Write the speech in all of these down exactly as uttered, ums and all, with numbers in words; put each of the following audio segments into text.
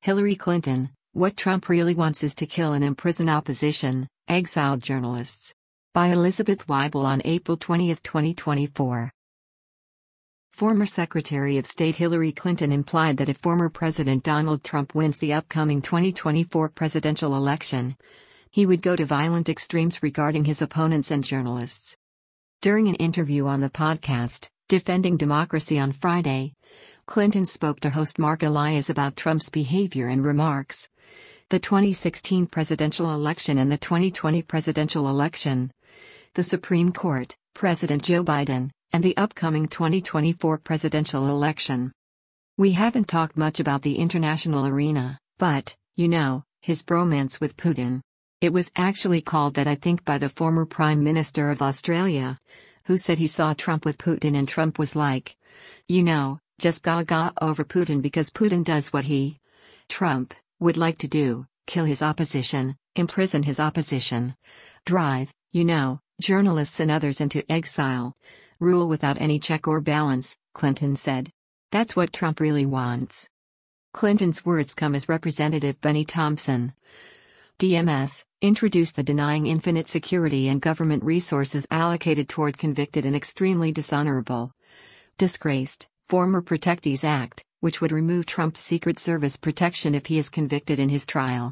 Hillary Clinton, what Trump really wants is to kill and imprison opposition, exiled journalists. By Elizabeth Weibel on April twentieth, twenty twenty-four. Former Secretary of State Hillary Clinton implied that if former President Donald Trump wins the upcoming twenty twenty-four presidential election, he would go to violent extremes regarding his opponents and journalists. During an interview on the podcast, Defending Democracy on Friday, Clinton spoke to host Mark Elias about Trump's behavior and remarks. The twenty sixteen presidential election and the twenty twenty presidential election, the Supreme Court, President Joe Biden, and the upcoming twenty twenty-four presidential election. We haven't talked much about the international arena, but, you know, his bromance with Putin. It was actually called that, I think, by the former Prime Minister of Australia, who said he saw Trump with Putin and Trump was like, you know, just gaga over Putin because Putin does what he, Trump, would like to do, kill his opposition, imprison his opposition, drive, you know, journalists and others into exile, rule without any check or balance, Clinton said. That's what Trump really wants. Clinton's words come as Representative Benny Thompson, D M S, introduced the Denying Infinite Security and Government Resources Allocated Toward Convicted and Extremely Dishonorable, Disgraced, Former Protectees Act, which would remove Trump's Secret Service protection if he is convicted in his trial.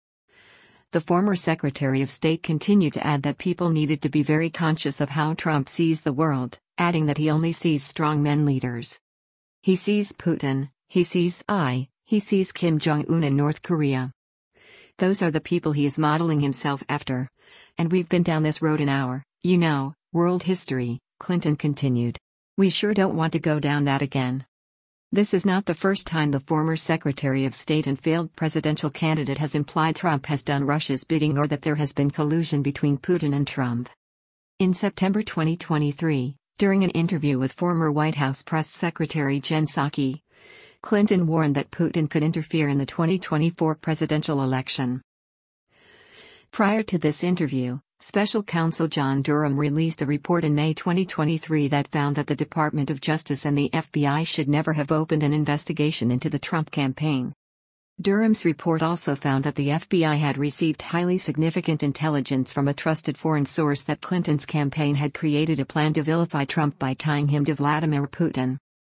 The former Secretary of State continued to add that people needed to be very conscious of how Trump sees the world, adding that he only sees strongmen leaders. He sees Putin, he sees I, he sees Kim Jong-un in North Korea. Those are the people he is modeling himself after. And we've been down this road in our, you know, world history, Clinton continued. We sure don't want to go down that again. This is not the first time the former Secretary of State and failed presidential candidate has implied Trump has done Russia's bidding or that there has been collusion between Putin and Trump. In September twenty twenty-three, during an interview with former White House Press Secretary Jen Psaki, Clinton warned that Putin could interfere in the twenty twenty-four presidential election. Prior to this interview, Special Counsel John Durham released a report in May twenty twenty-three that found that the Department of Justice and the F B I should never have opened an investigation into the Trump campaign. Durham's report also found that the F B I had received highly significant intelligence from a trusted foreign source that Clinton's campaign had created a plan to vilify Trump by tying him to Vladimir Putin.